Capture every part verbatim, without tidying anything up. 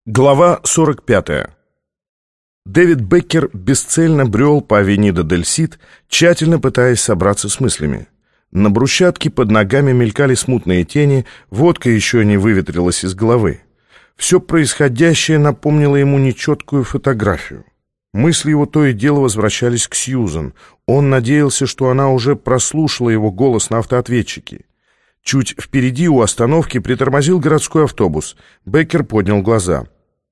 Глава сорок пятая. Дэвид Беккер бесцельно брел по Авенида дель Сид, тщательно пытаясь собраться с мыслями. На брусчатке под ногами мелькали смутные тени, водка еще не выветрилась из головы. Все происходящее напомнило ему нечеткую фотографию. Мысли его то и дело возвращались к Сьюзан. Он надеялся, что она уже прослушала его голос на автоответчике. Чуть впереди у остановки притормозил городской автобус. Беккер поднял глаза.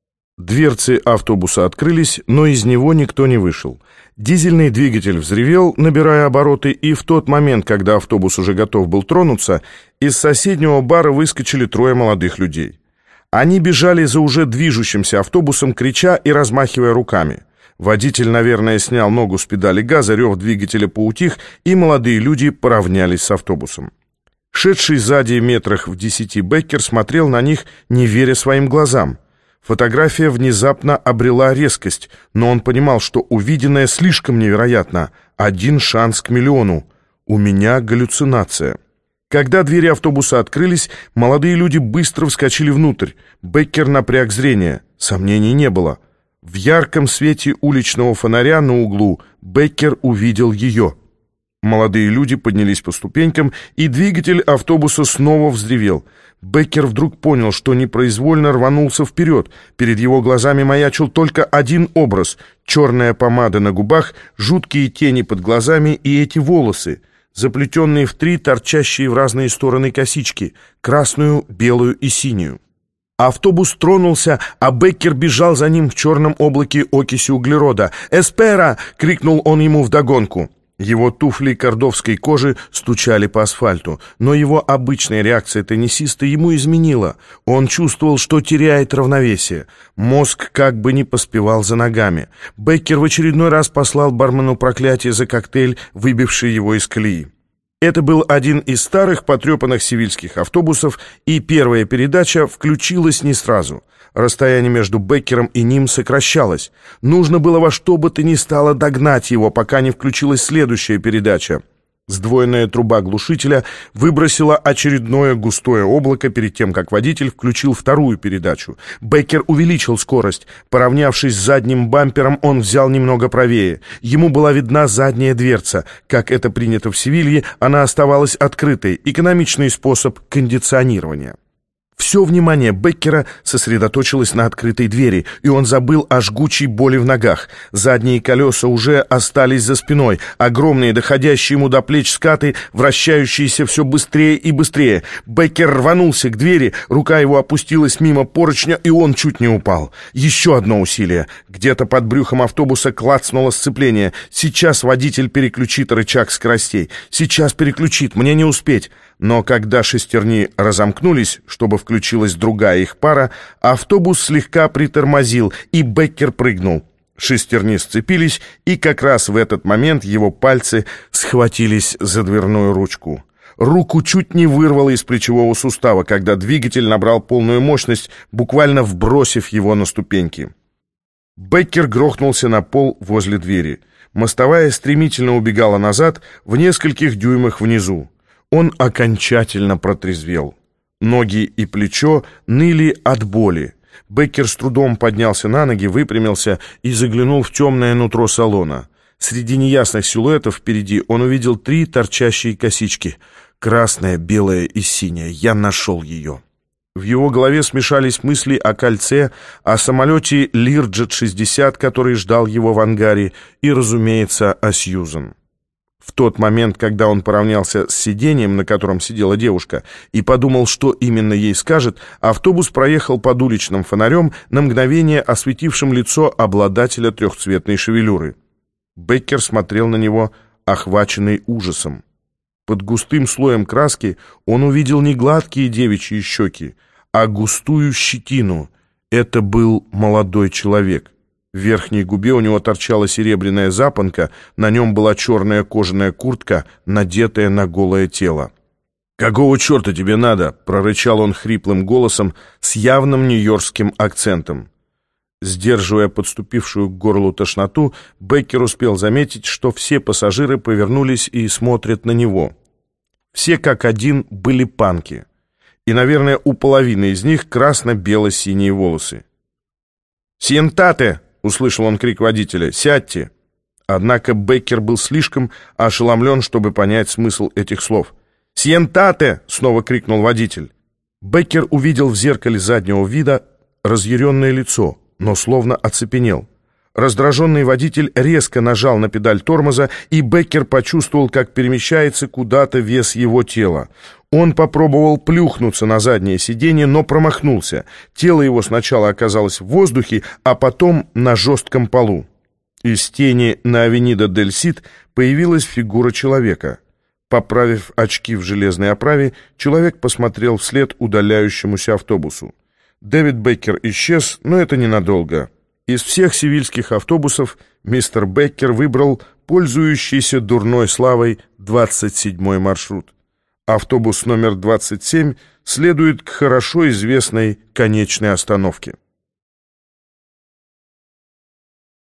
Дверцы автобуса открылись, но из него никто не вышел. Дизельный двигатель взревел, набирая обороты, и в тот момент, когда автобус уже готов был тронуться, из соседнего бара выскочили трое молодых людей. Они бежали за уже движущимся автобусом, крича и размахивая руками. Водитель, наверное, снял ногу с педали газа, рев двигателя поутих, и молодые люди поравнялись с автобусом. Шедший сзади метрах в десяти Беккер смотрел на них, не веря своим глазам. Фотография внезапно обрела резкость, но он понимал, что увиденное слишком невероятно. Один шанс к миллиону. У меня галлюцинация. Когда двери автобуса открылись, молодые люди быстро вскочили внутрь. Беккер напряг зрение. Сомнений не было. В ярком свете уличного фонаря на углу Беккер увидел ее. Молодые люди поднялись по ступенькам, и двигатель автобуса снова взревел. Беккер вдруг понял, что непроизвольно рванулся вперед. Перед его глазами маячил только один образ — черная помада на губах, жуткие тени под глазами и эти волосы, заплетенные в три торчащие в разные стороны косички — красную, белую и синюю. Автобус тронулся, а Беккер бежал за ним в черном облаке окиси углерода. «Эспера!» — крикнул он ему вдогонку. Его туфли кордовской кожи стучали по асфальту, но его обычная реакция теннисиста ему изменила. Он чувствовал, что теряет равновесие. Мозг как бы не поспевал за ногами. Беккер в очередной раз послал бармену проклятие за коктейль, выбивший его из колеи. Это был один из старых потрепанных севильских автобусов, и первая передача включилась не сразу. Расстояние между Беккером и ним сокращалось. Нужно было во что бы то ни стало догнать его, пока не включилась следующая передача. Сдвоенная труба глушителя выбросила очередное густое облако перед тем, как водитель включил вторую передачу. Беккер увеличил скорость. Поравнявшись с задним бампером, он взял немного правее. Ему была видна задняя дверца. Как это принято в Севилье, она оставалась открытой. Экономичный способ кондиционирования. Все внимание Беккера сосредоточилось на открытой двери, и он забыл о жгучей боли в ногах. Задние колеса уже остались за спиной, огромные, доходящие ему до плеч скаты, вращающиеся все быстрее и быстрее. Беккер рванулся к двери, рука его опустилась мимо поручня, и он чуть не упал. Еще одно усилие. Где-то под брюхом автобуса клацнуло сцепление. Сейчас водитель переключит рычаг скоростей. Сейчас переключит, мне не успеть. Но когда шестерни разомкнулись, чтобы включилась другая их пара, автобус слегка притормозил, и Беккер прыгнул. Шестерни сцепились, и как раз в этот момент его пальцы схватились за дверную ручку. Руку чуть не вырвало из плечевого сустава, когда двигатель набрал полную мощность, буквально вбросив его на ступеньки. Беккер грохнулся на пол возле двери. Мостовая стремительно убегала назад в нескольких дюймах внизу. Он окончательно протрезвел. Ноги и плечо ныли от боли. Беккер с трудом поднялся на ноги, выпрямился и заглянул в темное нутро салона. Среди неясных силуэтов впереди он увидел три торчащие косички. Красная, белая и синяя. Я нашел ее. В его голове смешались мысли о кольце, о самолете Лирджет шестьдесят, который ждал его в ангаре, и, разумеется, о Сьюзан. В тот момент, когда он поравнялся с сиденьем, на котором сидела девушка, и подумал, что именно ей скажет, автобус проехал под уличным фонарем, на мгновение осветившим лицо обладателя трехцветной шевелюры. Беккер смотрел на него, охваченный ужасом. Под густым слоем краски он увидел не гладкие девичьи щеки, а густую щетину. Это был молодой человек. В верхней губе у него торчала серебряная запонка, на нем была черная кожаная куртка, надетая на голое тело. «Какого черта тебе надо?» — прорычал он хриплым голосом с явным нью-йоркским акцентом. Сдерживая подступившую к горлу тошноту, Беккер успел заметить, что все пассажиры повернулись и смотрят на него. Все как один были панки. И, наверное, у половины из них красно-бело-синие волосы. «Сиентате!» — услышал он крик водителя. «Сядьте!» Однако Беккер был слишком ошеломлен, чтобы понять смысл этих слов. «Сиентате!» — снова крикнул водитель. Беккер увидел в зеркале заднего вида разъяренное лицо, но словно оцепенел. Раздраженный водитель резко нажал на педаль тормоза, и Беккер почувствовал, как перемещается куда-то вес его тела. Он попробовал плюхнуться на заднее сиденье, но промахнулся. Тело его сначала оказалось в воздухе, а потом на жестком полу. Из тени на Авенида дель Сид появилась фигура человека. Поправив очки в железной оправе, человек посмотрел вслед удаляющемуся автобусу. Дэвид Беккер исчез, но это ненадолго. Из всех севильских автобусов мистер Беккер выбрал пользующийся дурной славой двадцать седьмой маршрут. Автобус номер двадцать семь следует к хорошо известной конечной остановке.